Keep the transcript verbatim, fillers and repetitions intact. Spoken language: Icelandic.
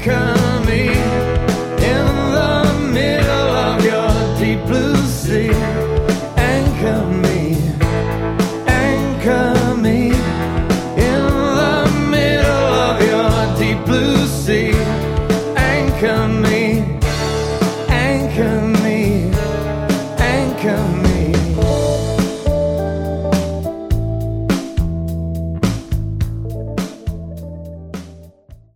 anchor me in the middle of your deep blue sea. Anchor me, anchor me in the middle of your deep blue sea.